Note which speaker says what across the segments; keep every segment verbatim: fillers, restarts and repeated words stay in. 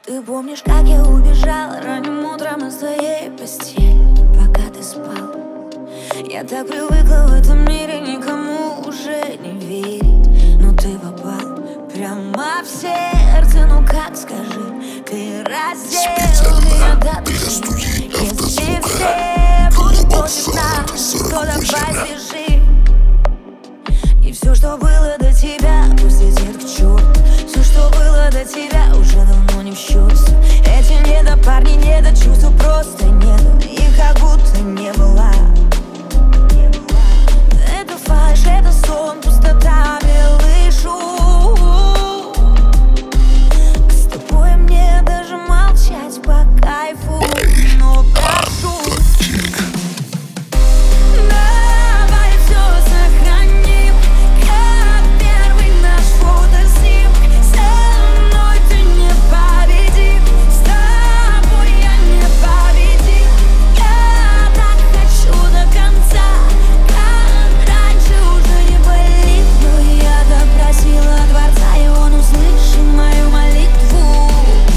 Speaker 1: Ты помнишь, как я убежала ранним утром из твоей постели, пока ты спал? Я так привыкла в этом мире никому уже не верить, но ты попал прямо в сердце. Ну как, скажи, ты раздел меня до души. Если все будут против нас, то давай свяжи. И все, что было до тебя, пусть летит к черту. Все, что было до тебя, уже давно не в счет. Эти недопарни, недочувства просто нет, их как будто не было. Это фальшь, это сон, пустота, белый шум. С тобой мне даже молчать по кайфу, но прошу, давай все сохраним, как первый наш фотоснимок. Со мной ты непобедим, с тобой я непобедим. Я так хочу до конца, как раньше уже не болит. Но я так просила Творца, и он услышал мою молитву.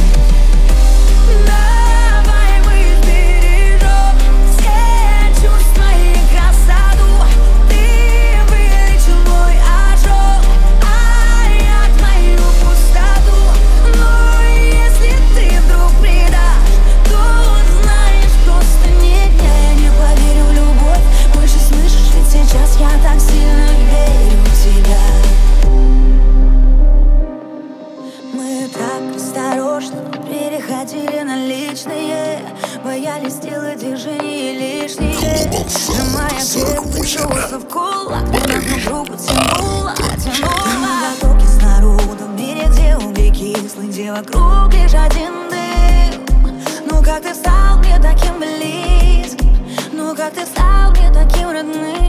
Speaker 1: Давай мы сбережем все чувства и красоту. Ты вылечил мой ожог, а я твою пустоту. Но если ты вдруг предашь, то знаешь, просто нет. Я не поверю в любовь больше, слышишь, ведь сейчас я так сильно верю в тебя. Мы так осторожно переходили на личные, боялись сделать движения лишние. Сжимая крепко чувства в кулак, друг другу тянула, тянула. Потоки с народом, в мире, где угли кислые, где вокруг лишь один дым. Ну как ты стал мне таким близким, ну как ты стал мне таким родным.